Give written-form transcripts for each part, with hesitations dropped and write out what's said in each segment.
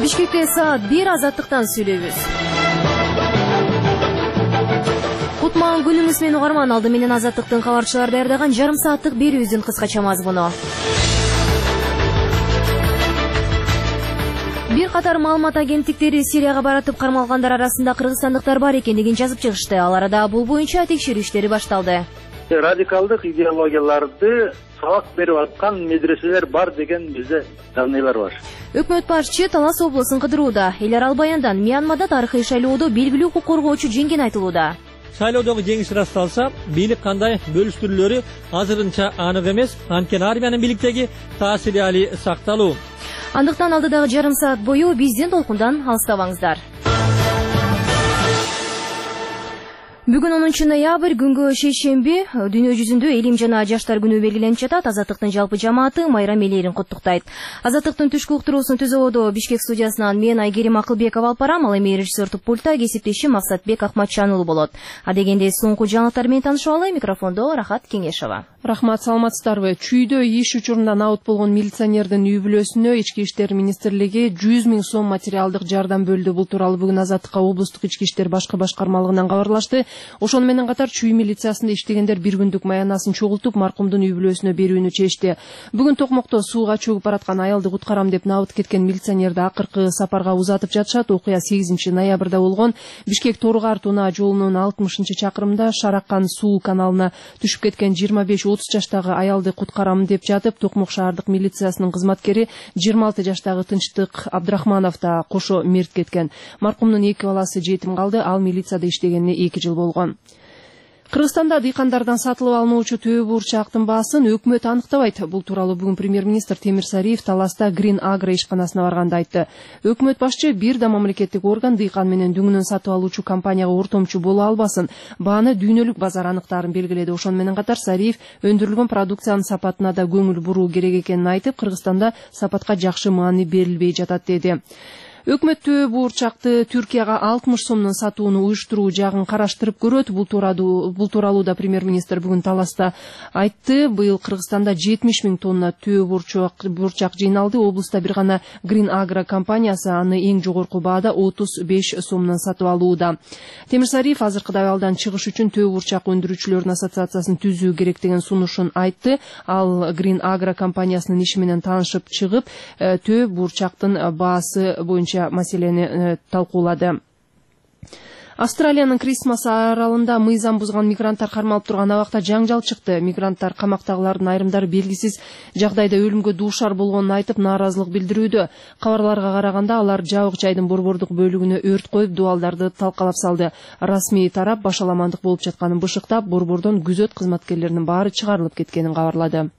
Бишкекте саат 1 азаттыктан сүйлөйбүз. Кутман күнүңүз менен угарман, алды менен азаттыктын кабарчылары даярдаган жарым сааттык берүүбүздүн кыскача мазмуну. Бир катар маалымат агенттиктери Сирияга баратып кармалгандар арасында кыргызстандыктар бар экендигин жазып чыгышты. Ал арада бул боюнча текшерүү иштери башталды. Радикалдык идеологияларды сабак берип аткан медреселер бар деген бизде даныйлар бар. Өкмөт башчы Талас облусун кыдырууда. Эл арал баяндан Мьянмада тарыхый шайлоодо белгилүү укук коргоочу жеңген айтылууда. Шайлоодогу жеңиш ырасталса, бийлик кандай бөлүштүрүлөрү азырынча анык эмес, анткени армиянын бийликтеги таасири али сакталуу. Андыктан алдыдагы жарым саат бою биздин толкундан алыстабаңыздар. Бүгүн 10 ноябрь күнгө шейшемби дүйнө жүзүндө элим жана жаштар күнү белгиленип жатат. Азаттыктын жалпы жамааты майрам элерин куттуктайт. Азаттыктын түшкү уктуруусун түзүүдө Бишкек студиясынан мен Айгерим Акылбекова алып барам, ал эми режиссер пультта кесиптешим Максатбек Акматчанұлы болот. Адегенде соңку жаңылыктар менен таанышып алалы. Микрофондо Рахат Кеңешова. Рахмат, саламатсыздарбы? Чүйдө иш учурунан абыт болгон милиционердин үй бүлөсүнө Ички иштер министрлиги 100 000 сом материалдык жардам бөлдү. Бул тууралуу бүгүн Азаттыкка облустук ички иштер башкы башкармалыгынан кабарлашты. Ошону менен катар чүй милициясында иштегендер 1 күндүк маянасын чогултуп маркумдун үй бүлөсүнө берүүнү чечти. Бүгүн Токмокто сууга чөгүп бараткан аялды куткарам деп набыт кеткен милиционерди акыркы сапарга узатып жатышат. Окуя 8 ноябрда болгон. Бишкек Торугар Туна жолунун 60-чакырымда Шараккан суу каналына түшүп кеткен 25-30 жаштагы аялды куткарам деп жатып, Токмок шаардык милициясынын кызматкери 26 жаштагы Тынчтык Абдрахманов да кошо мерт кеткен. Маркумдун 2 баласы жетим калды, ал милицияда иштегенине 2 жыл болгон. Кыргызстанда дыйкандардан сатылып алынуучу төө бурчактын баасын өкмөт аныктабайт. Бул тууралуу бүгүн премьер-министр Темир Сариев Таласта Green Agro ишканасына барганда айтты. Өкмөт башчы бир да мамлекеттик орган дыйкан менен дүңүнөн сатып алуучу компанияга ортомчу боло албасын. Бааны дүйнөлүк базар аныктаарын белгиледи. Ошону менен катар Сариев өндүрүлгөн продукциянын сапатына да көңүл буруу керек экенин айтып, Кыргызстанда сапатка жакшы маани берилбей жатат деди. Өкмөт төө бурчакты Түркияга 60 сомдон сатууну уюштуруу жагын караштырып көрөт. Бул тууралуу да премьер-министр бүгүн Таласта айтты. Быйыл Кыргызстанда 70 000 тонна төө бурчак жыйналды. Облуста бир гана Green Agro компаниясы аны эң жогорку баада 35 сомдон сатып алууда. Темир Сариев азыркы абалдан чыгыш үчүн төө бурчак өндүрүүчүлөрдүн ассоциациясын түзүү керек деген сунушун айтты. Ал Green Agro компаниясынын иши менен таанышып чыгып, төө бурчактын баасы боюнча маселени талкуулады. Австралиянын Крисмас аралында мыйзам бузган мигранттар кармалып турган абакта жаңжал чыкты. Мигранттар камактагылардын айрымдары белгисиз жагдайда өлүмгө дуушар болгонун айтып нааразылык билдирүүдө. Кабарларга караганда алар жабык жайдын борбордук бөлүгүнө өрт коюп, дубалдарды талкалап салды. Расмий тарап башаламандык болуп жатканын бышыктап, борбордон күзөт кызматкерлеринин баары чыгарылып кеткенин кабарлады.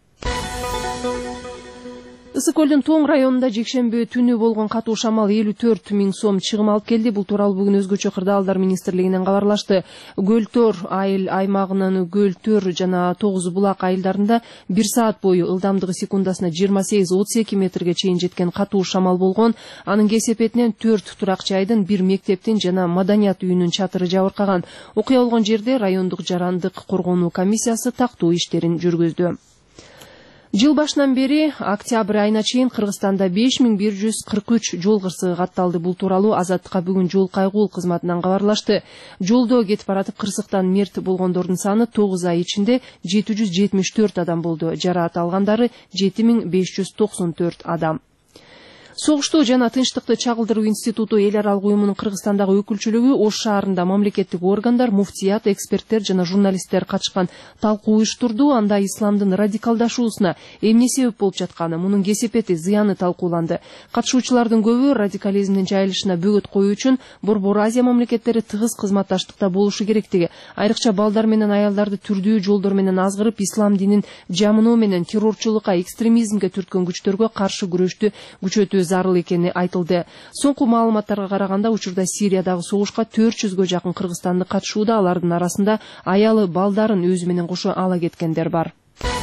Ысык көлдүн Тоң районунда жекшемби түнү болгон катуу шамал 54 000 сом чыгым алып келди. Бул тууралуу бүгүн өзгөчө кырдаалдар министрлигинен кабарлашты. Гөлтөр айыл аймагынын Гөлтөр жана 9 булак айылдарында 1 саат бою ылдамдыгы секундасына 28-32 метрге чейин жеткен катуу шамал болгон. Анын кесепетинен 4 турак жайдын, 1 мектептин жана маданият үйүнүн чатыры жабыркаган. Окуя болгон жерде райондук жарандык коргонуу комиссиясы тактуу иштерин жүргүздү. Жыл башынан бери октябрь айына чейин Кыргызстанда 5143 жол кырсыгы катталды. Бул тууралуу Азаттыкка бүгүн жол кайгуул кызматынан кабарлашты. Жолдо кетип баратып кырсыктан мерт болгондордун саны 9 ай ичинде 774 адам болду. Жараат алгандары 7594 адам. Согуштуу жана тынчтыкты чагылдыруу институту эл аралык уюмунун Кыргызстандагы өкүлчүлүгү Ош шаарында мамлекеттик органдар, муфтият, эксперттер жана журналисттер катышкан талкуу уюштурду. Анда исламдын радикалдашуусуна эмне себеп болуп жатканы, мунун кесепети, зыяны талкууланды. Катышуучулардын көбү радикализмдин жайылышына бөгөт коюу үчүн Борбор Азия мамлекеттери тыгыз кызматташтыкта болушу керектиги, айрыкча балдар менен аялдарды түрдүү жолдор менен азгырып, ислам динин жамыноо менен террорчулукка, экстремизмге түрткөн күчтөргө каршы күрөштү күчөтүү зарыл экени айтылды. Соңку маалыматтарга караганда учурда Сириядагы согушка 400гө жакын кыргызстандык катышууда. Алардын арасында аялы, балдарын өзү менен кошо ала кеткендер бар.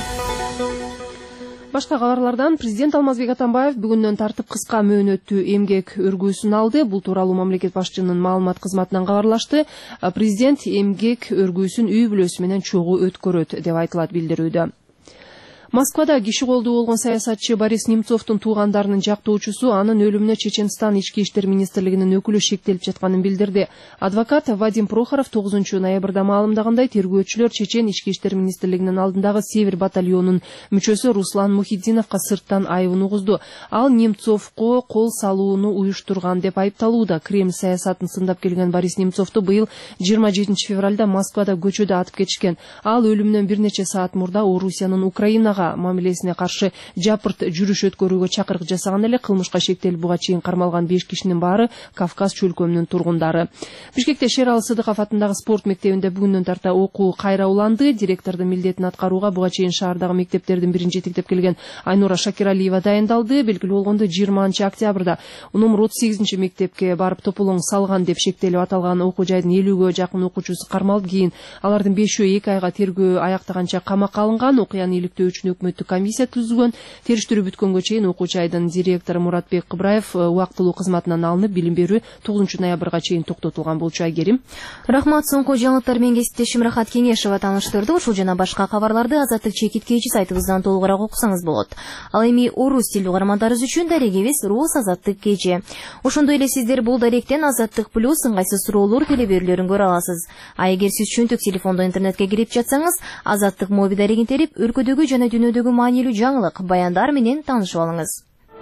Башка кабарлардан президент Алмазбек Атамбаев бүгүндөн тартып кыска мөөнөттүү эмгек өргүүсүн алды. Бул тууралуу мамлекет башчынын маалымат кызматынан кабарлашты. Президент эмгек өргүүсүн үй бүлөсү менен чогуу өткөрөт деп айтылат билдирүүдө. Москвада киши колдуу болгон саясатчы Борис Немцовдун туугандарынын жактоочусу анын өлүмүнө Чеченстан ички иштер министрлигинин өкүлү шектелип жатканын билдирди. Адвокат Вадим Прохоров 9 ноябрда маалымдагандай, тергөөчүлөр Чечен ички иштер министрлигинин алдындагы Север батальонунун мүчөсү Руслан Мухиддиновго сырттан айыбын угузду. Ал Немцовго кол салууну уюштурган деп айыпталууда. Кремль саясатын сындап келген Борис Немцовду быйыл 27 февралда Москвада көчөдө атып кетишкен. Ал өлүмүнөн бир нече саат мурда Орусиянын Украинага мамилесине каршы жапырт жүрүш өткөрүүгө чакырык жасаган эле. Кылмышка шектелип буга чейин кармалган 5 кишинин баары Кавказ чөлкөмүнүн тургундары. Бишкекте Шералы Сыдыков атындагы спорт мектебинде бүгүндөн тарта окуу кайра уланды. Директордун милдетин аткарууга буга чейин шаардагы мектептердин бирин жетектеп келген Айнура Шакиралиева дайындалды. Белгилүү болгондой 20 октябрда номер 38 мектепке барып тополоң салган деп шектелип аталган окуу жайдын 50ге жакын окуучусу кармалып, кийин алардын 5-2 айга тергөө аяктаганча камакка алынган. Окуяны иликтөө үчүн өкмөттүк комиссия түзүлгөн. Териштирүү бүткөнгө чейин окуу жайдын директору Муратбек Кыбраев убактылуу кызматынан алынып, билим берүү 9 ноябрга чейин токтотулган болчу. Айгерим. Рахмат. Соңку жаңылыктар менен кесиптешим Рахат Кеңешова тааныштырды. Ушул жана башка кабарларды Азаттык чекиткечи сайтыбыздан толугураак окусаңыз болот. Ал эми орус тилдүү каармандарыбыз үчүн дарегибиз Рус Азаттык кечи. Ошондой эле сиздер бул даректен Азаттык плюс ыңгайсыз суроолор телеберүүлөрүн көрө аласыз. А эгер сиз чөнтөк телефондо интернетке кирип жатсаңыз, Азаттык моби дарегин терип, өлкөдөгү жана дүйнөдөгү маанилүү жаңылык, баяндар менен таанышып алыңыз.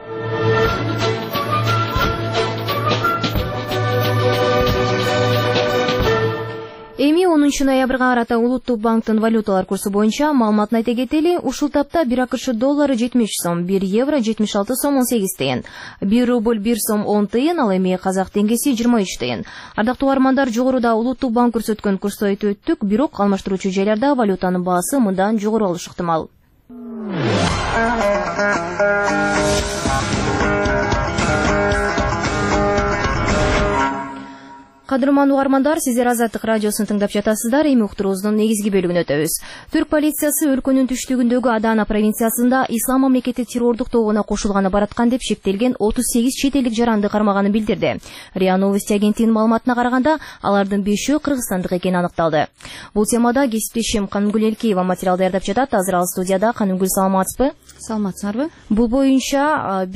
Эми 10 ноябрга карата Улуттук банктын валюталар курсу боюнча маалыматын айта кетели. Ушул тапта 1 АКШ доллары 70 сом, 1 евро 76 сом 18 тыйын, 1 рубль 1 сом 10 тыйын, ал эми казак теңгеси 23 тыйын. Ардактуу армандар, жогоруда Улуттук банк көрсөткөн курсту айтып өттүк, бирок алмаштыруучу жайларда валютанын баасы мындан жогору болушу ыктымал. Кадырман угармандар, сиздер Азаттык радиосун тыңдап жатасыздар. Эми уктуруубуздун негизги бөлүгүнө өтөбүз. Түрк полициясы өлкөнүн түштүгүндөгү Адана провинциясында ислам мамлекети террордук тобуна кошулганы бараткан деп шектелген 38 чет элдик жаранды кармаганын билдирди. РИА Новости агенттигинин маалыматына караганда, алардын 5-өө кыргызстандык экени аныкталды. Бул темада кесиптешим Канымгүл Элкеева материал даярдап жатат. Азыр ал студияда. Канымгүл, саламатсызбы? Саламатсыңарбы? Бул боюнча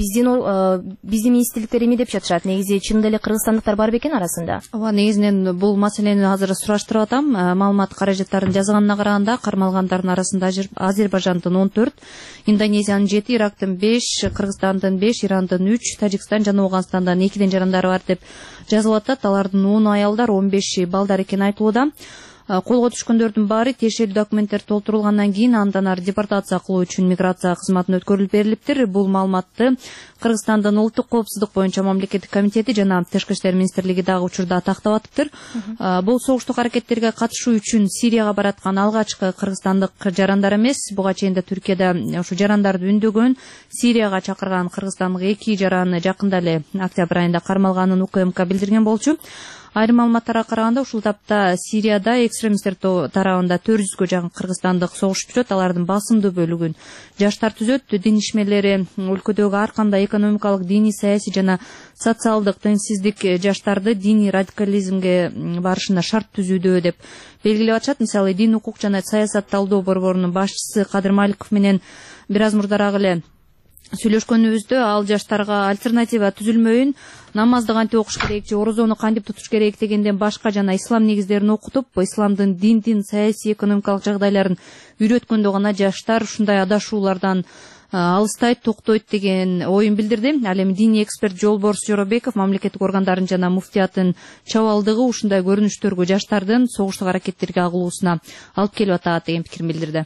биздин министрликтер эме деп жатышат. Негизи чынында эле кыргызстандыктар бар бекен арасында? Негизинен бул маселени азыр сураштырып атам. Маалымат каражаттарын жазганына караганда, кармалгандардын арасында Азербайжандын 14, Индонезиянын 7, Ирактын 5, Кыргызстандын 5, Ирандын 3, Тажикстан жана Ауганстандан 2 жарандары бар деп жазылып атат. Алардын 10 аялдар, 15 балдар экени айтылууда. Колго түшкөндөрдүн баары тиешелүү документтер толтурулгандан кийин андан ары депортация кылуу үчүн миграция кызматына өткөрүлүп берилиптир. Бул маалыматты Кыргызстандын улуттук коопсуздук боюнча мамлекеттик комитети жана Тышкы иштер министрлиги дагы учурда тактап атыптыр. Бул согуштук аракеттерге катышуу үчүн Сирияга бараткан алгачкы кыргызстандык жарандар эмес. Буга чейин да Түркияда ушу жарандарды үндөгөн, Сирияга чакырган кыргызстандык 2 жараны жакында эле октябрь айында кармалганын УКМК билдирген болчу. Айрым маалыматтарга караганда, ушул тапта Сирияда экстремисттер тарабында 400гө жакын кыргызстандык согушуп жүрөт. Алардын басымдуу бөлүгүн жаштар түзөт. Дин ишмерлери өлкөдөгү ар кандай экономикалык, диний, саясий жана социалдык теңсиздик жаштарды диний радикализмге барышына шарт түзүүдө деп белгилеп атышат. Мисалы, Дин, укук жана саясат талдоо борборунун башчысы Кадыр Маликов менен бир аз мурдараак эле сүйлөшкөнүбүздө, ал жаштарга альтернатива түзүлмөйүн, намазды кантип окуш керек же орозону кантип тутуш керек дегенден башка жана ислам негиздерин окутуп, исламдын диндин саясий экономикалык жагдайларын үйрөткөндө гана жаштар ушундай адашуулардан алыстайт, токтойт деген оюн билдирди. Ал эми диний эксперт Жолборс Жоробеков мамлекеттик органдардын жана муфтияттын чабалдыгы ушундай көрүнүштөргө жаштардын согуштук аракеттерге агылуусуна алып келип атат деген пикирин билдирди.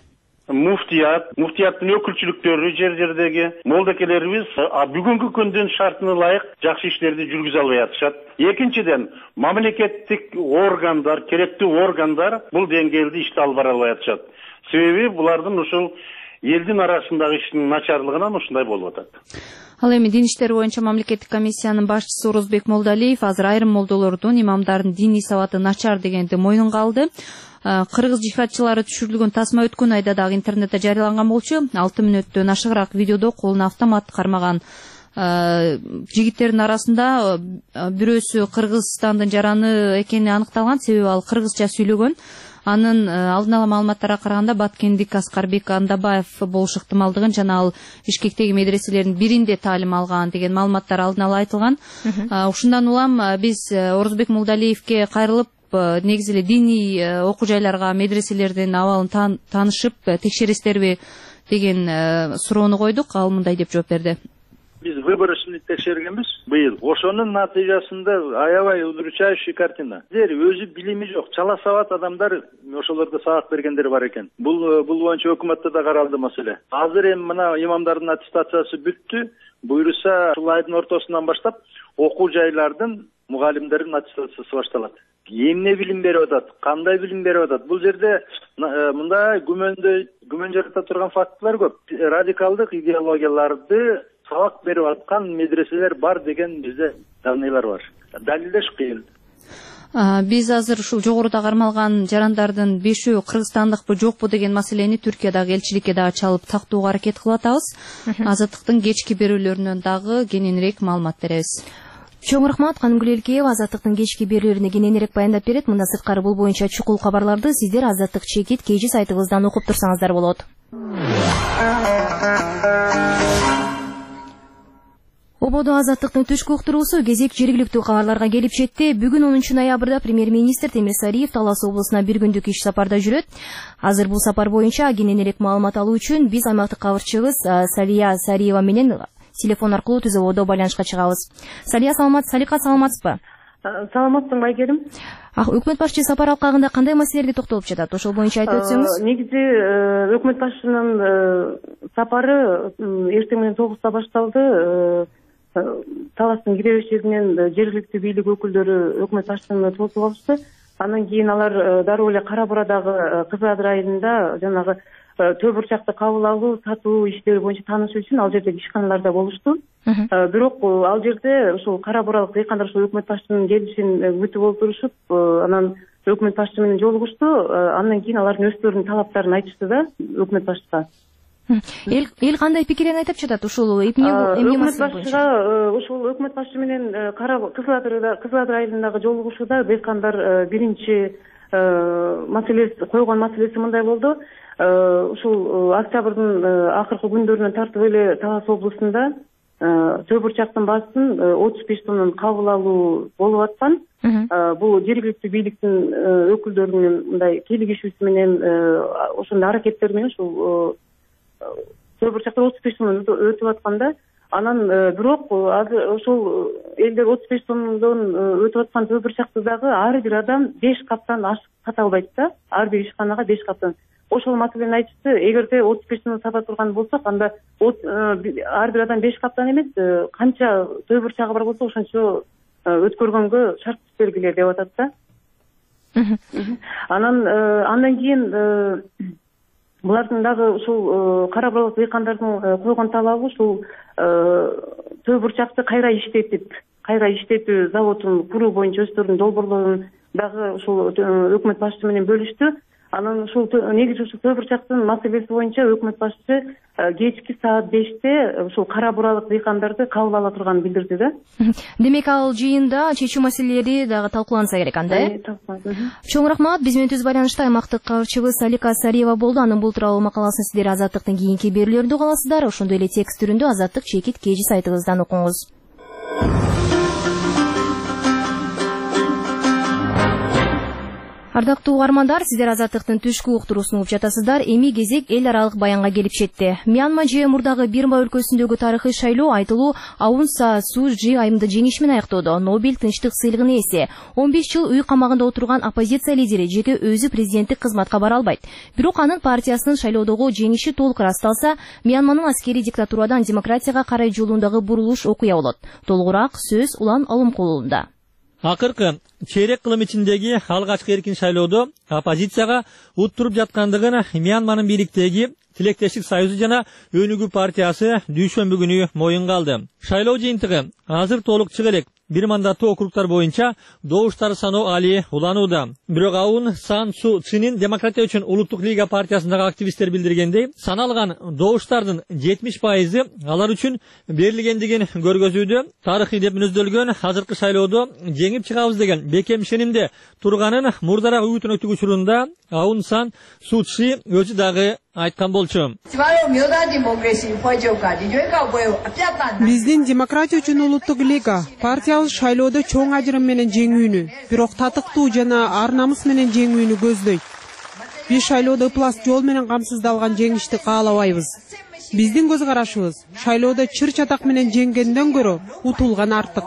Муфтияттын өкүлчүлүктөрү жер-жердеги молдокелерибиз бүгүнкү күндүн шартына ылайык жакшы иштерди жүргүзө албай атышат. Экинчиден, мамлекеттик органдар, керектүү органдар бул деңгээлде ишти алып бара албай атышат. Себеби булардын ушул элдин арасындагы иштин начарлыгынан ушундай болуп атат. Ал эми дин иштери боюнча мамлекеттик комиссиянын башчысы Орозбек Молдалиев азыр айрым молдолордун, имамдардын диний сабаты начар дегенди мойнунга алды. Кыргыз жихадчылары түшүрүлгөн тасма өткөн айда дагы интернетте жарыяланган болчу. 6 мүнөттөн ашыгыраак видеодо колуна автомат кармаган жигиттердин арасында бирөөсү Кыргызстандын жараны экени аныкталган, себеби ал кыргызча сүйлөгөн. Анын алдын ала маалыматтарга караганда Баткендик Аскарбек Андабаев болушу ыктымалдыгын жана ал Бишкектеги медреселердин биринде таалим алган деген маалыматтар алдын ала айтылган. Ушундан улам биз Орозбек Молдалиевке кайрылып негизи эле диний окуу жайларга, медреселердин абалын таанышып текшересиздерби деген суроону койдук. Ал мындай деп жооп берди. Biz выборочный текшергенбиз быйыл. Ошонун натыйжасында аябай удручающий картина. Өзү билими жок, чала сабат адамдар ошолорго сабак бергендер бар экен. Бул боюнча өкмөттө да каралды маселе. Азыр эми мына имамдардын аттестациясы бүттү. Буюрса ушул айдын ортосунан баштап окуу жайлардын мугалимдердин аттестациясы башталат. Эмне билим берип атат, кандай билим берип атат? Бул жерде мындай күмөн жарата турган фактылар көп. Радикалдык идеологияларды сабак берип аткан медреселер бар деген бизде данныйлар бар. Далилдеш кыйын. Биз азыр ушул жогоруда кармалган жарандардын 5-өө кыргызстандыкпы жокпу деген маселени Түркиядагы элчиликке дагы чалып тактууга аракет кылып атабыз. Азаттыктын кечки берүүлөрүнөн дагы кененирээк маалымат беребиз. Чоң рахмат, Канымгүл Элкеева Азаттыктын кечки берүүлөрүнө кененирээк баяндап берет. Мында сырткары бул боюнча чукул кабарларды сиздер Азаттык чекит KG сайтыбыздан окуп турсаңыздар болот. Ободо Азаттыктын түшкү уктуруусу кезек жергиликтүү кабарларга келип жетти. Бүгүн 10 ноябрда премьер-министр Темир Сариев Талас облусуна бир күндүк иш сапарда жүрөт. Азыр бул сапар боюнча кененирээк маалымат алуу үчүн биз аймактык кабырчыбыз Салия Сариева менен телефон аркылуу түз ободо байланышка чыгабыз. Салика, саламатсызбы? Саламатсың, Айгерим. Өкмөт башчы сапар алкагында кандай маселелерге токтолуп жатат? Ошол боюнча айтып өтсөңүз. Негизи өкмөт башчынын сапары эртең менен 9-та башталды. Таластын киребешигинен жергиликтүү бийлик өкүлдөрү өкмөт башчыны тосуп алышты. Андан кийин алар дароо эле Кара Бурадагы Кызыл Адыр айылында жанагы төө бурчакты кабыл алуу, сатуу иштери боюнча таанышуу үчүн ал жердеги ишканаларда болушту. Бирок ал жерде ушул Кара Буралык дыйкандар ушул өкмөт башчынын келишин күтүп олтурушуп, анан өкмөт башчы менен жолугушту. Андан кийин алардын өздөрүнүн талаптарын айтышты да өкмөт башчыга. Эл кандай пикирин айтып жатат ушул эмне маселе боюнча? Ушул өкмөт башчы менен Кызыл Адыр айылындагы жолугушууда дыйкандар биринчи койгон маселеси мындай болду. Ушул октябрдын акыркы күндөрүнөн тартып эле Талас облусунда төө бурчактын баасын 35 тоннан кабыл алуу болуп аткан. Бул жергиликтүү бийликтин өкүлдөрүнүн мындай кийлигишүүсү менен ошондой аракеттери менен ушул төө бурчактар 35 тоннан өтүп атканда, анан бирок азыр ошол элдер 35 тоннодон өтүп аткан төө бурчакты дагы ар бир адам 5 каптан ашык сата албайт да. Ар бир ишканага 5 каптан. Ошол маселени айтышты. Эгерде 35 тонн сата турган болсок, анда ар бир адам 5 каптан эмес, канча төө бурчагы бар болсо ошончо өткөргөнгө шарт бергиле деп атат да. Андан кийин булардын дагы ушул Кара Буралык дыйкандардын койгон талабы ушул төө бурчакты кайра иштетүү заводун куруу боюнча өздөрүнүн долбоорлорун дагы ушул өкмөт башчысы менен бөлүштү. Анан ушул негизи ушул төө бурчактын маселеси боюнча өкмөт башчысы кечки саат 5-те ушул Кара Буралык дыйкандарды кабыл ала турганын билдирди да. Демек ал жыйында чечүү маселелери дагы талкууланса керек анда, э? Чоң рахмат. Биз менен түз байланышта аймактык кабырчыбыз Салика Сариева болду. Анын бул тууралуу макаласын сиздер Азаттыктын кийинки берүүлөрүндө уга аласыздар. Ошондой эле текст түрүндө Азаттык чекит KG сайтыбыздан окуңуз. Ардактуу угармандар, сиздер Азаттыктын түшкү уктуруусун угуп жатасыздар. Эми кезек эл аралык баянга келип жетти. Мьянма же мурдагы Бирма өлкөсүндөгү тарыхый шайлоо айтылуу Аун Сан Суу Чжи айымды жеңиш менен аяктоодо. Нобель тынчтык сыйлыгынын ээси 15 жыл үй камагында отурган оппозиция лидери жеке өзү президенттик кызматка бара албайт. Бирок анын партиясынын шайлоодогу жеңиши толук ырасталса, Мьянманын аскери диктатурадан демократияга карай жолундагы бурулуш окуя болот. Толугураак сөз Улан Алымкулунда. Акыркы чейрек кылым ичиндеги алгачкы эркин шайлоодо оппозицияга уттуруп жаткандыгын Мьянманын бийликтеги Тилектештик союзу жана Өнүгүү партиясы дүйшөмбү күнү моюнга алды. Шайлоо жыйынтыгы азыр толук чыга элек. бир мандаттуу округтар боюнча добуштар саноо али уланууда. Бирок Аун Сан Су Чинин Демократия үчүн улуттук лига партиясындагы активисттер билдиргендей, саналган добуштардын 70% алар үчүн берилгендигин көргөзүүдө. Тарыхый деп мүнөздөлгөн азыркы шайлоодо жеңип чыгабыз деген бекем ишенимде турганын мурдараак үгүтүнөктүк учурунда Аун Сан Су Чи өзү дагы айткан болчу. Биздин Демократия үчүн улуттук лига партиялык шайлоодо чоң ажырым менен жеңүүнү, бирок татыктуу жана ар намыс менен жеңүүнү көздөйт. Биз шайлоодо ыплас жол менен камсыздалган жеңишти каалабайбыз. Биздин көз карашыбыз шайлоодо чыр чатак менен жеңгенден көрө утулган артык.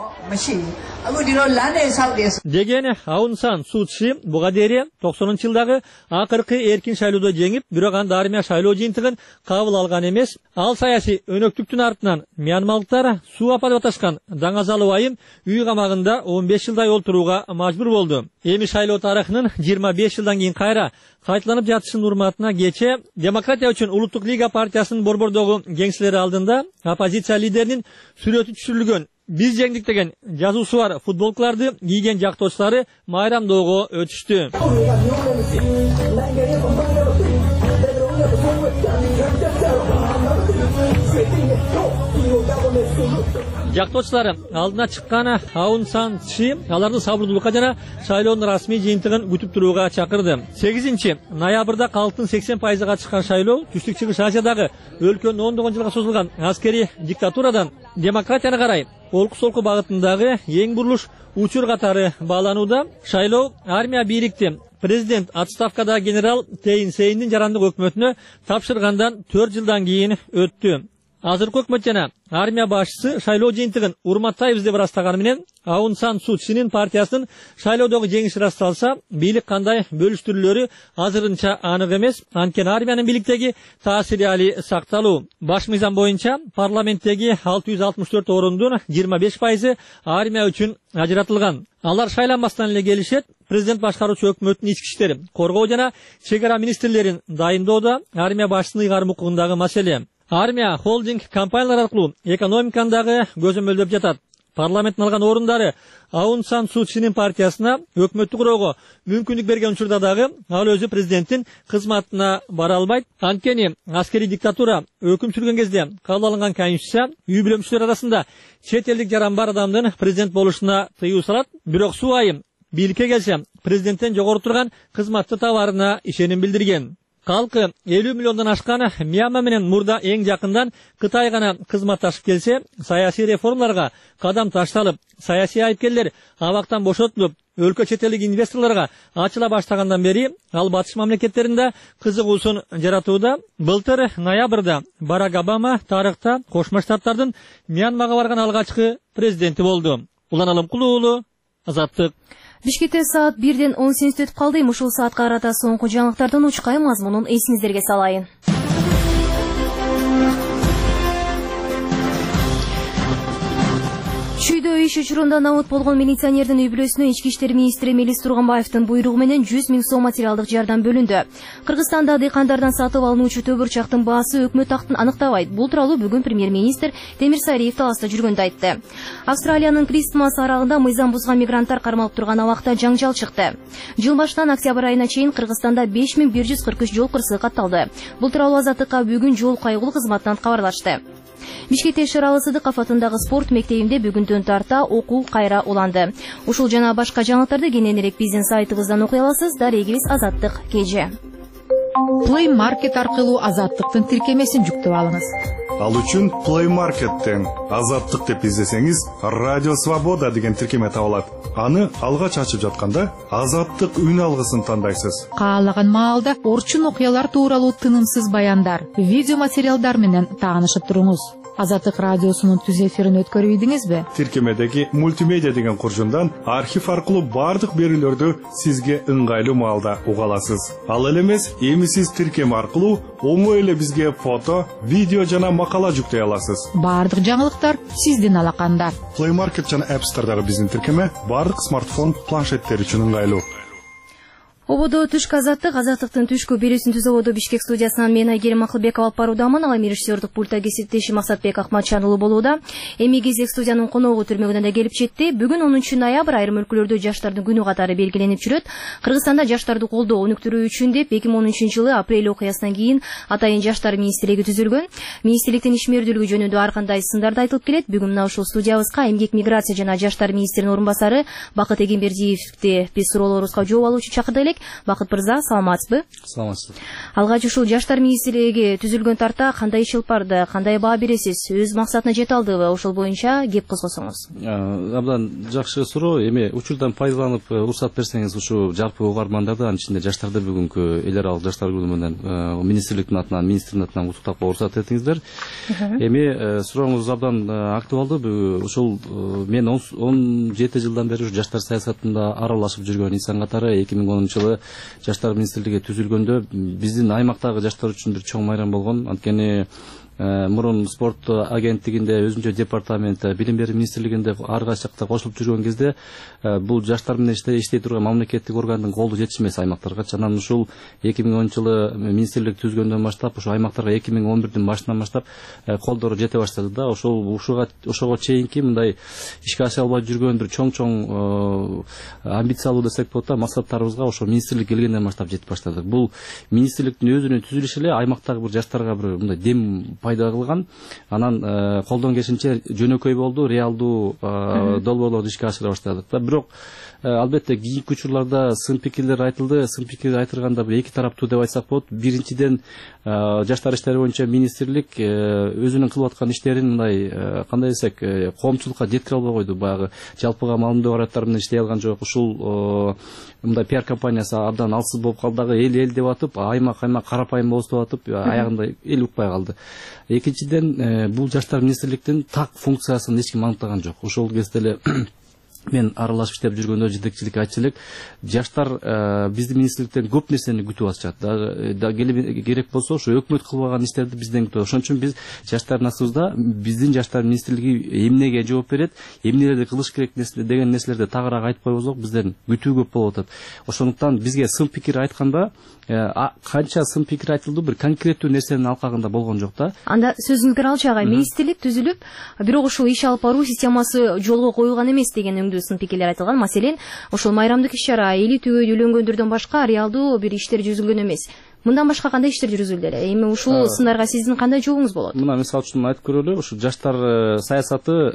Деген Аун Сан Су Чи буга дейин 90-жылдагы акыркы эркин шайлоодо жеңип, бирок анда армия шайлоо жыйынтыгын кабыл алган эмес. Ал саясий өнөктүктүн артынан мьянмалыктар суу апа деп аташкан даңазалы байым үй камагында 15 жылдай олтурууга мажбур болду. Эми шайлоо тарыхынын 25 жылдан кийин кайра кайталанып жатышын урматына кече Демократия үчүн улуттук лига партиясынын борбордогу кеңселери алдында оппозиция лидеринин сүрөтү түшүрүлгөн «Биз жеңдик» деген жазуусу бар футболкаларды кийген жактоочулары майрамдоого өтүштү. Жактоочулар алдына чыккан Аун Сан Чи аларды сабырдуулукка жана шайлоонун расмий жыйынтыгын күтүп турууга чакырды. 8-ноябрда калктын 80%га чыккан шайлоо Түштүк Чыгыш Азиядагы өлкөнүн 10 жылга созулган аскери диктатурадан демократияны карай олку-солку багытындагы эң бурулуш учур катары бааланууда. Шайлоо армия бийликти президент отставкада генерал Тейин Сейндин жарандык өкмөтүнө тапшыргандан 4 жылдан кийин өттү. Азыркы өкмөт жана армия башчысы шайлоо жыйынтыгын урматтайбыз деп ырастаганы менен Аун Сан Су Чинин партиясынын шайлоодогу жеңиши ырасталса, бийлик кандай бөлүштүрүлөрү азырынча анык эмес. Анткени армиянын бийликтеги таасири али сакталуу. Баш мыйзам боюнча парламенттеги 664 орундун 25% армия үчүн ажыратылган. Алар шайланбастан эле келишет. Президент башкаруучу өкмөттүн ички иштери, коргоо жана чек ара министрлерин дайындоодо армия башчысынын ыйгарым укугундагы маселе. Армия холдинг компаниялар аркылуу экономиканы дагы көзөмөлдөп жатат. Парламенттин алган орундары Аун Сан Су Чинин партиясына өкмөттү куроого мүмкүндүк берген учурда дагы ал өзү президенттин кызматына бара албайт. Анткени аскери диктатура өкүм сүргөн кезде кабыл алынган конституция үй бүлө мүчөлөр арасында чет элдик жаран бар адамдын президент болушуна тыюу салат. Бирок суу айым бийликке келсе президенттен жогору турган кызматты табарына ишеним билдирген. Калкы 50 миллиондон ашкан Мьянма менен мурда эң жакындан Кытай гана кызматташып келсе, саясий реформаларга кадам ташталып, саясий айыпкерлер абактан бошотулуп, өлкө чет элдик инвесторлорго ачыла баштагандан бери ал батыш мамлекеттеринде кызыгуусун жаратууда. Былтыр ноябрда Барак Обама тарыхта Кошмо Штаттардын Мьянмага барган алгачкы президенти болду. Улан Алымкулуу уулу, Азаттык. Бишкекте саат 1-ден 10 мүнөт өтүп калды. Ушул саатка карата соңку жаңылыктардын учкай мазмунун эсиңиздерге салайын. Чүйдө иш учурунда набыт болгон милиционердин үй бүлөсүнө ички иштер министри Мелис Турганбаевдин буйругу менен 100 000 сом материалдык жардам бөлүндү. Кыргызстанда дыйкандардан сатып алынуучу төбүрчактын баасы өкмөт актын аныктабайт. Бул тууралуу бүгүн премьер-министр Темир Сайриев таласта жүргөндө айтты. Австралиянын Кристмас аралыгында мыйзам бузган мигранттар кармалып турган абакта жаңжал чыкты. Жыл башынан октябрь айына чейин Кыргызстанда 5143 жол кырсыгы катталды. Бул тууралуу Азаттыкка бүгүн жол кайгылуу кызматынан кабарлашты. Бишкекте Шералы Сыдыков атындагы спорт мектебинде бүгүндөн тарта окуу кайра уланды. Ушул жана башка жаңылыктарды кененирээк биздин сайтыбыздан окуй аласыз. Дарегибиз Азаттык KG. Play Market аркылуу Азаттыктын тиркемесин жүктөп алыңыз. Ал үчүн Play Market'тен Азаттык деп издесеңиз, Радио Свобода деген тиркеме табылат. Аны алгач ачып жатканда Азаттык үн алгысын тандайсыз. Каалаган маалда орчун окуялар тууралуу тынымсыз баяндар, видео материалдар менен таанышып туруңуз. Азаттык радиосунун түз эфирин өткөрүп ийдиңизби? Тиркемедеги мультимедиа деген куржундан архив аркылуу бардык берүүлөрдү сизге ыңгайлуу маалда уга аласыз. Ал эле эмес, эми сиз тиркеме аркылуу оңой эле бизге фото, видео жана макала жүктөй аласыз. Бардык жаңылыктар сиздин алаканда. Play Market жана App Store'дагы биздин тиркеме бардык смартфон, планшеттер үчүн ыңгайлуу. Ободо түшкү азаттыктын түшкү берүүсүн түзөбодо Бишкек студиясынан мен Айгерим Акылбеков алып баруудамын. Ал эми режиссердик пультта кесиптешим Максатбек Акматжанұлы болууда. Эми кезек студиянын коногу түрмөгүнөн да келип жетти. Бүгүн 10 ноябрь айрым өлкөлөрдө жаштардын күнү катары белгиленип жүрөт. Кыргызстанда жаштарды колдоо өнүктүрүү үчүн деп 2010 жылы апрель окуясынан кийин Атайын жаштар министрлиги түзүлгөн. Министрликтин ишмердүүлүгү жөнүндө ар кандай сындарды айтылып келет. Бүгүн мына ушул студиябызга эмгек, миграция жана жаштар министринин орун басары Бакыт Эгембердиевди биз суроолорубузга жооп алуу үчүн чакырдык элек. Бакыт мырза, саламатсызбы? Саламатсыз. Алгач ушул жаштар министрлиги түзүлгөн тарта кандай иш алып барды, кандай баа бересиз, өз максатына жете алдыбы? Ошол боюнча кеп козгосоңуз. Абдан жакшы суроо. Эми учурдан пайдаланып уруксат берсеңиз, ушу жалпы угармандарды, анын ичинде жаштарды бүгүнкү эл аралык жаштар күнү менен министрликтин атынан, министрдин атынан куттуктап уруксат этиңиздер. Эми сурооңуз абдан актуалдуу. Ушул мен 17 жылдан бери жаштар саясатында аралашып жүргөн инсан катары 2010 жылы жаштар министрлиги түзүлгөндө биздин аймактагы жаштар үчүн бир чоң майрам болгон. Анткени мурун спорт агенттигинде, өзүнчө департамент, билим берүү министрлигинде ар кайсы жакта кошулуп жүргөн кезде бул жаштар менен иштей турган мамлекеттик органдын колу жетишмес аймактарга. Анан ушул 2010 жылы министрлик түзгөндөн баштап, ушу аймактарга 2011-дин башынан баштап колдору жете баштады да. Ошого чейинки мындай ишке аша албай жүргөн бир чоң амбициялуу десек болот да, максаттарыбызга ошо министрлик келгенден баштап жетип баштадык. Бул министрликтин өзүнүн түзүлүшү эле аймактагы бир жаштарга бир мындай дем пайда кылган. Анан колдон келишинче жөнөкөй болду, реалдуу долбоорлорду ишке ашыра баштадык да. Бирок албетте кийинки учурларда сын пикирлер айтылды. Сын пикир айтылганда бир эки тараптуу деп айтсак болот. Биринчиден жаштар иштери боюнча министрлик өзүнүн кылып аткан иштерин мындай кандай десек, коомчулукка жеткире албай койду. Баягы жалпыга маалымдоо караттар менен иштей алган жок. Ушул мындай пиар компаниясы абдан алсыз болуп калды. Дагы эл деп атып, аймак карапайым болуп атып, аягында эл укпай калды. Экинчиден бул жаштар министрликтин так функциясын эч ким аныктаган жок. Ошол кезде эле мен аралашып иштеп жүргөндө жетекчилик айтчу элек, жаштар биздин министрликтен көп нерсени күтүп атышат. Дагы керек болсо ошо өкмөт кылбаган иштерди бизден күтүп. Ошон үчүн биз жаштарыбызда биздин жаштар министрлиги эмнеге жооп берет, эмнелерди кылыш керек деген нерселерди тагыраак айтпай болсок, бизден күтүү көп болуп атат. Ошондуктан бизге сын пикир айтканда канча сын пикир айтылды, бир конкреттүү нерсенин алкагында болгон жок да. Анда сөзүңүзгө алчу агай, министрлик түзүлүп, бирок ушул иш алып баруу системасы жолго коюлган эмес деген өңдүү сын пикирлер айтылган. Маселен, ошол майрамдык иш-чара, эли түгөйдү үйлөнгөндөрдөн башка реалдуу бир иштер жүзүлгөн эмес. Мындан башка кандай иштер жүргүзүлдү эле? Эми ушул сындарга сиздин кандай жообуңуз болот? Мына мисалы үчүн айтып көрөлү, ушу жаштар саясаты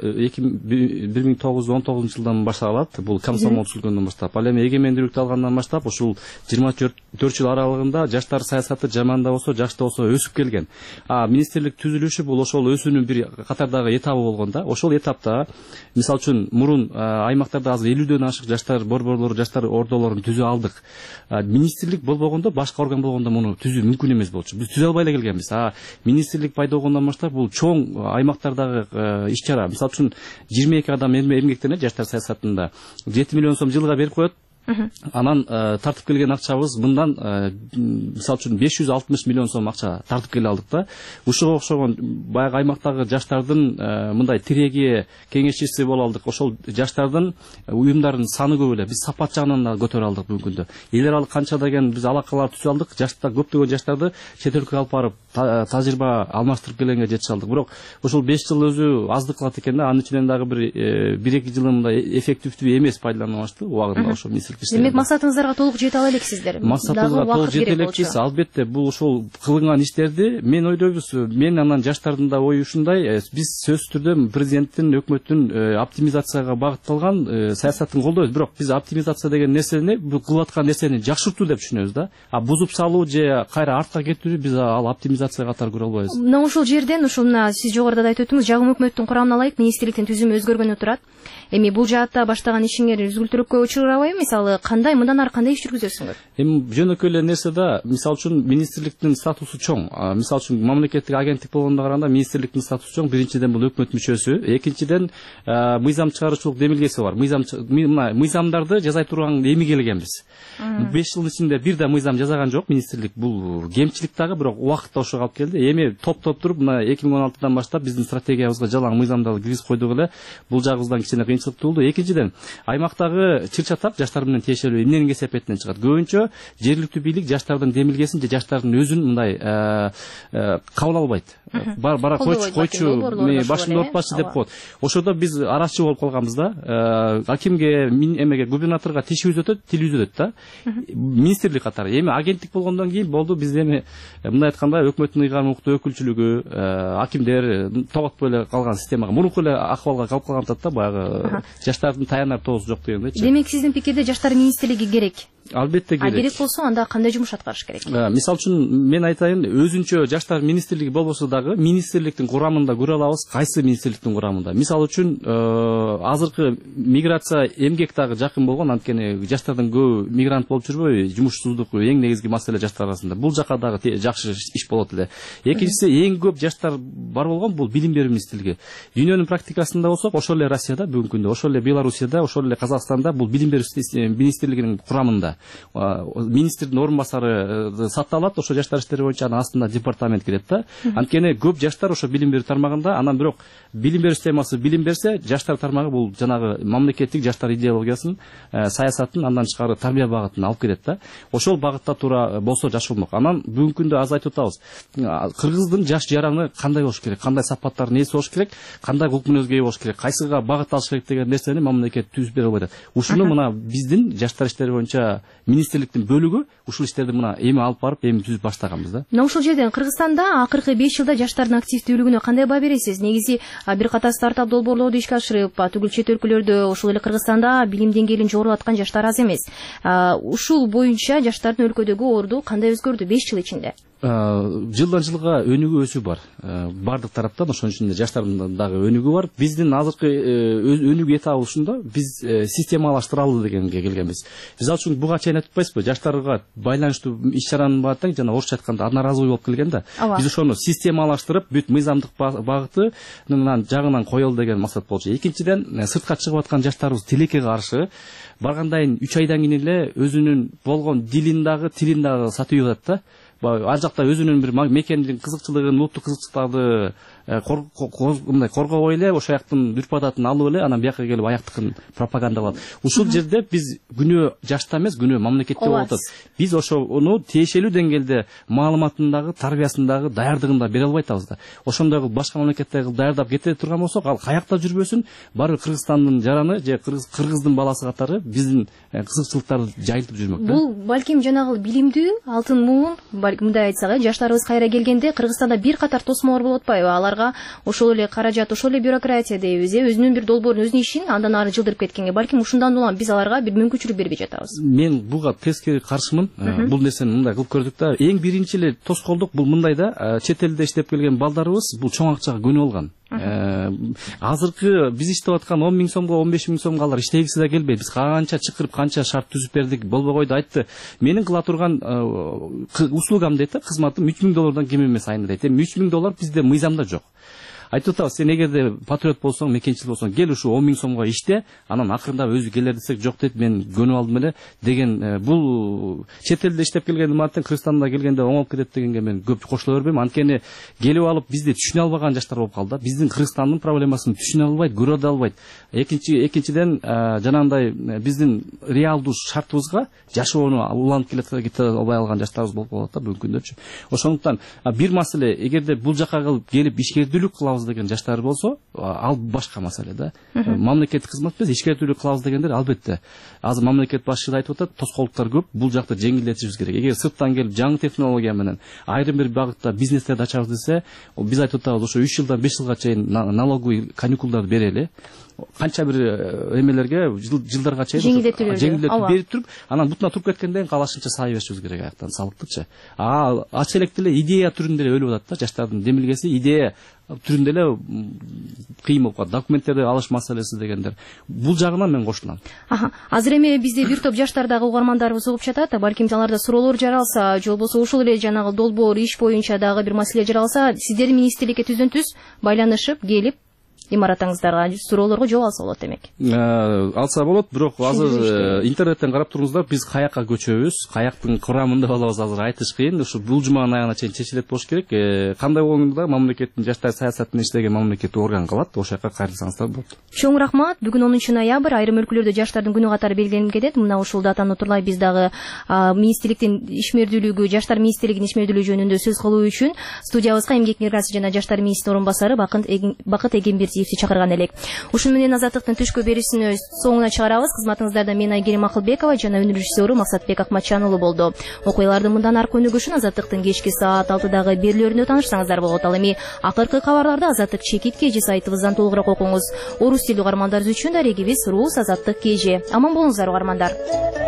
1919 жылдан башталат. Бул комсомол түзүлгөндөн баштап. Ал эми эгемендүүлүктү алгандан баштап ушул 24 жыл аралыгында жаштар саясаты жаман да болсо, жакшы да болсо өсүп келген. Министрлик түзүлүшү бул ошол өсүүнүн бир катардагы этабы болгон да. Ошол этапта мисалы үчүн мурун аймактарда азыр 50дөн ашык жаштар борборлору, жаштар ордолорун түзө алдык. Министрлик болбогондо, башка орган болгондо муну түзүү мүмкүн эмес болчу. Биз түзө албай эле келгенбиз. Министрлик пайда болгондон баштап бул чоң аймактардагы иш-чара. Мисалы үчүн 22 адам эмгектенет жаштар саясатында. 7 миллион сом жылга берип коет. Анан тартып келген акчабыз мындан мисалы үчүн 560 миллион сом акча тартып келе алдык да. Ушуга окшогон баягы аймактагы жаштардын мындай тиреги, кеңешчиси боло алдык. Ошол жаштардын уюмдардын саны көп эле. Биз сапат жагынан да көтөрө алдык бүгүнкү күндө. Эл аралык канча деген биз алакалар түзө алдык. Жаштар көптөгөн жаштарды чет өлкөгө алып барып тажрыйба алмаштырып келгенге жетише алдык. Бирок ушул 5 жыл өзү аздык кылат экен да. Анын ичинен дагы бир 1-2 жыл мындай эффективдүү эмес пайдаланылышты убагында ошол министрлик. Демек максатыңыздарга толук жете ала элексиздер. Максатыбызга толук жете элекпиз. Албетте бул ошол кылынган иштерди мен ойлойбуз. Мен анан жаштардын да ою ушундай, биз сөзсүз түрдө президенттин, өкмөттүн оптимизацияга багытталган саясатын колдойбуз. Бирок биз оптимизация деген нерсени, бул кылып аткан нерсени жакшыртуу деп түшүнөбүз да. Бузуп салуу же кайра артка кетүүнү биз ал оптимизация катары көрө албайбыз. Мына ушул жерден, мына сиз жогоруда айтып өттүңүз, жагым өкмөттүн курамына ылайык министрликтин түзүмү өзгөргөнү турат. Эми бул жаатта баштаган ишиңер үзгүлтүрөккө учурабайбы? Мисалы, кандай мындан ары кандай иш жүргүзөсүңөр? Эми жөнөкөй эле нерсе да, мисалы үчүн министрликтин статусу чоң. Мисалы үчүн мамлекеттик агенттик болгондо караганда министрликтин статусу чоң. Биринчиден бул өкмөт мүчөсү, экинчиден мыйзам чыгаруучулук демилгеси бар. Мыйзамдарды жаза турган эми келгенбиз. 5 жылдын ичинде бир да мыйзам жазаган жок министрлик. Бул кемчилик дагы, бирок убакытта ошого алып келди. Эми топтоп туруп мына 2016-дан баштап биздин стратегиябызга жалаң мыйзамдарды киргизип койдук эле. Бул жагыбыздан кичине кыйынчылык туулду. Экинчиден аймактагы чыр-чатак жаштар менен тиешелүү эмненин кесепетинен чыгат? Көбүнчө жергиликтүү бийлик жаштардын демилгесин же жаштардын өзүн мындай кабыл албайт. Бара койчу, башымды оотпачы деп коет. Ошодо биз арачы болуп калганбыз да. Акимге, эмеге, губернаторго тишибиз өтөт, тилибиз өтөт да. Министрлик катары. Эми агенттик болгондон кийин болду, бизде эми мындай айтканда өкмөттүн ыйгарым укуктуу өкүлчүлүгү, акимдер тоготпой эле калган системага, мурунку эле акыбалга калып калган атат да, баягы жаштардын таянар тоосу жок дегендейчи. Демек сиздин пикирде жаштар министрлиги керек? Албетте керек. Керек болсо анда кандай жумуш аткарыш керек? Мисалы үчүн мен айтайын, өзүнчө жаштар министрлиги болбосо дагы министрликтин курамында көрө алабыз, кайсы министрликтин курамында. Мисалы үчүн азыркы миграция эмгек дагы жакын болгон, анткени жаштардын көбү мигрант болуп жүрбөйбү, жумушсуздук эң негизги маселе жаштар арасында. Бул жака дагы жакшы иш болот эле. Экинчиси, эң көп жаштар бар болгон бул билим берүү министрлиги. Дүйнөнүн практикасында болсок, ошол эле Россияда бүгүнкү күндө, ошол эле Белоруссияда, ошол эле Казакстанда бул билим берүү министрлигинин курамында министрдин орун басары сатталат, ошо жаштар иштери боюнча анын астында департамент кирет да. Анткени көп жаштар ошо билим берүү тармагында, анан бирок билим берүү системасы билим берсе, жаштар тармагы бул жанагы мамлекеттик жаштар идеологиясын, саясатын, андан тышкары тарбия багытын алып келет да. Ошол багытта туура болсо жакшы болмок. Анан бүгүнкү күндө аз айтып атабыз. Кыргыздын жаш жараны кандай болуш керек, кандай сапаттардын ээси болуш керек, кандай кулк мүнөзгө ээ болуш керек, кайсыга багыт алыш керек деген нерсени мамлекет түзүп бере албайт. Ушуну мына биздин жаштар иштери боюнча министрликтин бөлүгү ушул иштерди мына эми алып барып, эми түзүп баштаганбыз да. Мына ушул жерден Кыргызстанда акыркы 5 жылда жаштардын активдүүлүгүнө кандай баа бересиз? Негизи бир катар стартап долбоорлорду ишке ашырып, түгүл чет өлкөлөрдө, ошол эле Кыргызстанда билим деңгээлин жогору аткан жаштар аз эмес. Ушул боюнча жаштардын өлкөдөгү орду кандай өзгөрдү 5 жыл ичинде? Жылдан жылга өнүгүү өсүү бар. Бардык тараптан ошонун ичинде жаштардын дагы өнүгүү бар. Биздин азыркы өнүгүү этабы ушунда, биз системалаштыралы дегенге келгенбиз. Мисалы үчүн буга чейин айтып атпайсызбы, жаштарга байланыштуу иш чаранын баатың жана орусча айтканда одноразовый болуп келген да. Биз ошону системалаштырып, бүт мыйзамдык багытынын жагынан коелу деген максат болчу. Экинчиден, сыртка чыгып аткан жаштарыбыз тилекке каршы баргандайын 3 айдан кийин эле өзүнүн болгон дилин дагы, тилин дагы сатып атат да. Ал жакта өзүнүн бир мекендин кызыкчылыгын, улуттук кызыкчылыктарды коргобой эле, ошол жактын үрп адатын алып эле, анан бияка келип аяктыкын пропагандалат. Ушул жерде биз күнөө жашта эмес, күнөө мамлекетте болуп атат. Биз ошону тиешелүү деңгээлде маалыматындагы, тарбиясындагы, даярдыгында бере албай атабыз да. Ошондой кылып башка мамлекеттерге даярдап кете турган болсок, ал каякта жүрбөсүн, баары Кыргызстандын жараны же кыргыздын баласы катары биздин кызыкчылыктарды жайылтып жүрмөк да. Бул балким жанагы билимдүү, алтын муун, мындай айтсак, жаштарыбыз кайра келгенде Кыргызстанда бир катар тосмолор болуп атпайбы? Аларга ошол эле каражат, ошол эле бюрократия дейбиз, өзүнүн бир долбоорун, өзүнүн ишин андан ары жылдырып кеткенге, балким ушундан улам биз аларга бир мүмкүнчүлүк бербей жатабыз. Мен буга тескери каршымын. Бул нерсени мындай кылып көрдүк да. Эң биринчи эле тоскоолдук бул мындай да, чет элде иштеп келген балдарыбыз бул чоң акчага көнүп алган. Азыркы биз иштеп аткан 10 000 сомго, 15 000 сомго алар иштегиси да келбейт. Биз канча чакырып, канча шарт түзүп бердик, болбой койду, айтты. Менин кыла турган услугам дейт, кызматым $3000 кем эмес айында дейт. Эми $3000 бизде мыйзамда жок. Айтып атабыз, сен эгерде патриот болсоң, мекенчил болсоң, кел ушу 10 000 сомго иште, анан акырында өзү келер десек, жок дейт, мен көнүп алдым эле деген. Бул чет элде иштеп келген мантен Кыргызстанда келгенде оңолуп кетет дегенге мен көп кошула бербейм. Анткени келип алып бизди түшүнө албаган жаштар болуп калды. Биздин Кыргызстандын проблемасын түшүнө албайт, көрө да албайт. Экинчиден, жанагындай биздин реалдуу шартыбызга жашоону уланып кете албай алган жаштарыбыз болуп калат да бүгүнкү күндөрчү. Ошондуктан бир маселе, эгерде бул жака келип ишкердүүлүк кылабыз деген жаштар болсо, ал башка маселе да. Мамлекеттик кызмат эмес, ишкердүүлүк кылабыз дегендер албетте. Азыр мамлекет башчысы да айтып атат, тоскоолдуктар көп, бул жакты жеңилдетишибиз керек. Эгер сырттан келип жаңы технология менен айрым бир багытта бизнестерди ачабыз десе, биз айтып атабыз, ошо 3 жылдан 5 жылга чейин налоговый каникулдарды берели. Канча бир эмелерге жылдарга чейин жеңилдетип берип туруп, анан бутуна туруп кеткенден калашынча сай беришибиз керек аяктан салыктычы. Ача электе эле идея түрүндө эле өлүп атат да, жаштардын демилгеси идея түрүндө эле кыйын болуп калат. Документтерди алыш маселеси дегендер. Бул жагынан мен кошулам. Азыр эми бизде бир топ жаштардагы угармандарыбыз угуп жатат. Балким аларда суроолор жаралса, же болбосо ушул эле жанагы долбоор иш боюнча дагы бир маселе жаралса, сиздер министрликке түздөн түз байланышып келип имаратыңыздарга суроолорго жооп алса болот демек. Алса болот, бирок азыр интернеттен карап туруңуздар, биз каякка көчөбүз, каяктын курамында болобуз азыр айтыш кыйын. Ушу бул жуманын аягына чейин чечилет болуш керек. Кандай болгондо да мамлекеттин жаштар саясатын иштеген мамлекеттик орган калат, ошол жака кайрылсаңыздар болот. Чоң рахмат. Бүгүн 10 ноябрь айрым өлкөлөрдө жаштардын күнү катары белгиленип кетет. Мына ушул датаны утурлай биз дагы министрликтин ишмердүүлүгү, жаштар министрлигинин ишмердүүлүгү жөнүндө сөз кылуу үчүн студиябызга эмгек миграция жана жаштар министринин орун басары Бакыт Эгембердиевди чакырган элек. Ушун менен Азаттыктын түшкү берүүсүнө соңуна чыгарабыз. Кызматыңыздарда мен Айгерим Акылбекова жана өнөр режиссеру Максатбек Акматчан уулу болду. Окуялардын мындан аркы өнүгүшүн Азаттыктын кечки саат 6дагы берүүлөрүндө таанышсаңыздар болот. Ал эми акыркы кабарларды Азаттык чекит KG сайтыбыздан толугураак окуңуз. Орус тилдүү угармандар үчүн да регибиз Рус Азаттык KG. Аман болуңуздар угармандар.